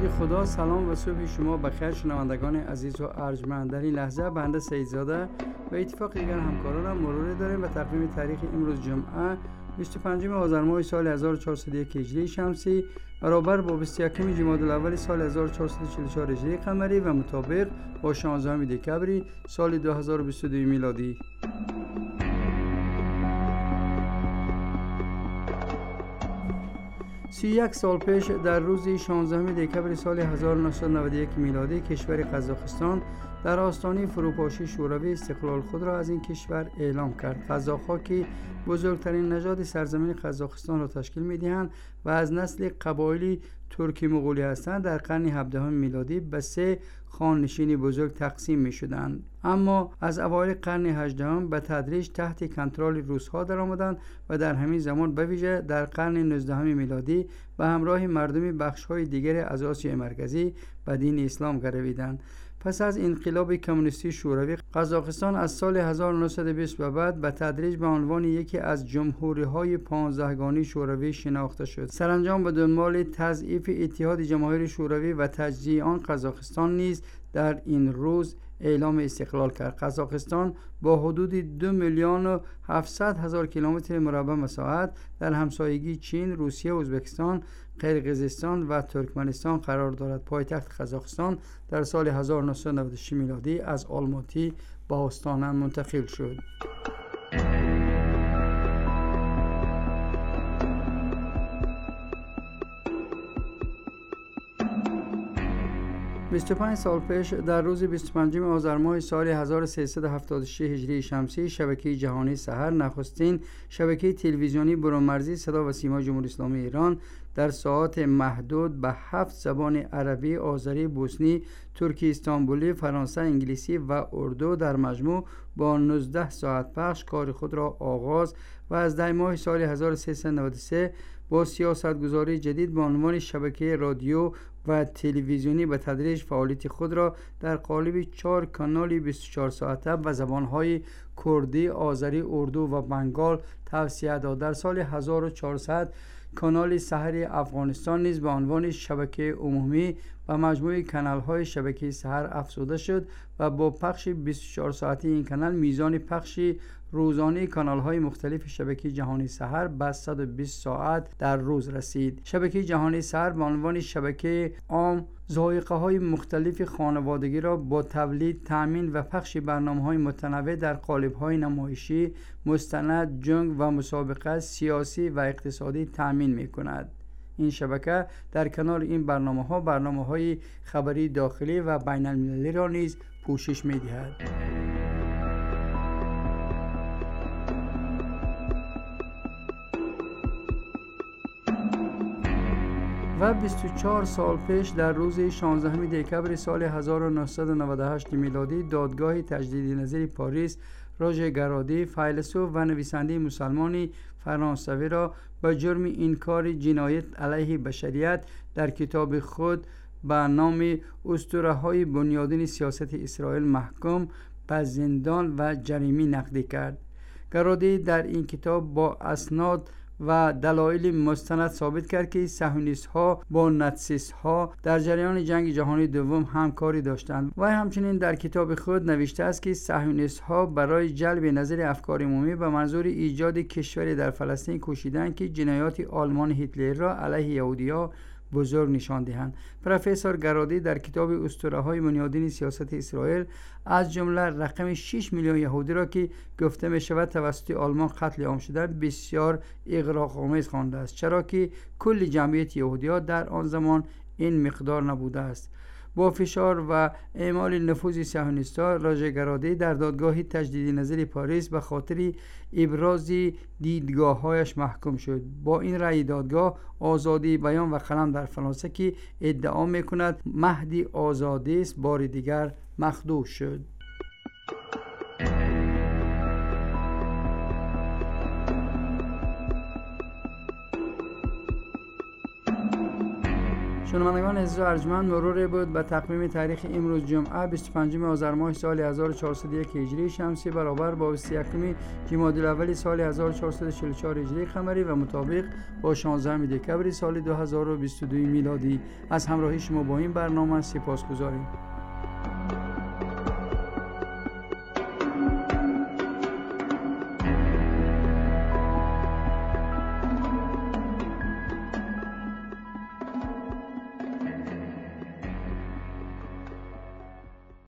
خدا، سلام و صبح شما بخیر شنوندگان عزیز و ارجمند. در این لحظه بنده سیدزاده و اتفاق دیگر همکارانم مروری داریم و تقویم تاریخ امروز جمعه 25 آذر ماه سال 1401 هجری شمسی برابر با 21 جمادی الاول سال 1444 هجری قمری و مطابق با 16 دکبر سال 2022 میلادی. 31 سال پیش در روز 16 دکبر سال 1991 میلادی کشور قزاقستان در آستانه فروپاشی شوروی استقلال خود را از این کشور اعلام کرد. قزاق‌ها که بزرگترین نژاد سرزمین قزاقستان را تشکیل می‌دهند و از نسل قبایلی ترکی مغولی هستند، در قرن 17 میلادی به 3 خانشین بزرگ تقسیم می‌شدند، اما از اوایل قرن 18 به تدریج تحت کنترل روس‌ها درآمدند و در همین زمان به ویژه در قرن 19 میلادی به همراه مردم بخش‌های دیگر از آسیای مرکزی به دین اسلام گرویدند. پس از انقلاب کمونیستی شوروی، قزاقستان از سال 1920 به بعد به تدریج به عنوان یکی از جمهوری‌های 15گانه شوروی شناخته شد. سرانجام به دنبال تضعیف اتحاد جماهیر شوروی و تجزیه آن، قزاقستان نیز در این روز اعلام استقلال کرد. قزاقستان با حدود 2,700,000 کیلومتر مربع مساحت در همسایگی چین، روسیه، ازبکستان، قرقیزستان و ترکمنستان قرار دارد. پایتخت قزاقستان در سال 1996 میلادی از آلماتی به آستانه منتقل شد. 25 سال پیش در روز 25 آذر ماه سال 1376 هجری شمسی شبکه جهانی سحر، نخستین شبکه تلویزیونی برون‌مرزی صدا و سیما جمهوری اسلامی ایران، در ساعات محدود به 7 زبان عربی، آذری، بوسنی، ترکی استانبولی، فرانسه، انگلیسی و اردو در مجموع با 19 ساعت پخش کار خود را آغاز و از دی ماه سال 1393 با سیاستگذاری جدید به عنوان شبکه رادیو و تلویزیونی به تدریج فعالیت خود را در قالب 4 کانال 24 ساعته به زبانهای کردی، آذری، اردو و بنگال توسعه داد. در سال 1400 کانال سحر افغانستان نیز به عنوان شبکه عمومی و مجموعه کانال‌های شبکه سحر افزوده شد و با پخش 24 ساعته این کانال میزان پخش روزانه کانال‌های مختلف شبکه جهانی سحر به 120 ساعت در روز رسید. شبکه جهانی سحر به عنوان شبکه عام ذائقه‌های مختلف خانوادگی را با تولید، تأمین و پخش برنامه‌های متنوع در قالب‌های نمایشی، مستند، جنگ و مسابقه سیاسی و اقتصادی تأمین می‌کند. این شبکه در کنار این برنامه‌های خبری داخلی و بین‌المللی را نیز پوشش می‌دهد. و 24 سال پیش در روز 16 دکبر سال 1998 میلادی دادگاه تجدید نظر پاریس روژه گرادی، فیلسوف و نویسنده مسلمانی فرانسوی را به جرم انکار جنایت علیه بشریت در کتاب خود به نام اسطوره‌های بنیادین سیاست اسرائیل محکوم به زندان و جریمه نقدی کرد. گرادی در این کتاب با اسناد و دلایل مستند ثابت کرد که صهیونیست‌ها با ناتسیست‌ها در جریان جنگ جهانی دوم همکاری داشتند و همچنین در کتاب خود نوشته است که صهیونیست‌ها برای جلب نظر افکار عمومی به منظور ایجاد کشوری در فلسطین کوشیدند که جنایات آلمان هیتلر را علیه یهودی‌ها بزرگ نشان دهند. پروفسور گرادی در کتاب اسطوره‌های بنیادین سیاست اسرائیل از جمله رقم 6 میلیون یهودی را که گفته می شود توسط آلمان قتل عام شدند بسیار اغراق‌آمیز خوانده است، چرا که کل جمعیت یهودی‌ها در آن زمان این مقدار نبوده است. با فشار و اعمال نفوذ صهیونیست‌ها، روژه گرادی در دادگاه تجدید نظر پاریس به خاطر ابراز دیدگاه‌هایش محکوم شد. با این رأی دادگاه آزادی بیان و قلم در فرانسه که ادعا می‌کند مهدی آزادی است بار دیگر مخدوع شد. شنوندگان عزیز و ارجمند، مرور بود به تقویم تاریخ امروز جمعه 25 آذر ماه سال 1401 هجری شمسی برابر با 21 جمادی الاول سال 1444 هجری قمری و مطابق با 16 دکبر سال 2022 میلادی. از همراهی شما با این برنامه سپاسگزاریم.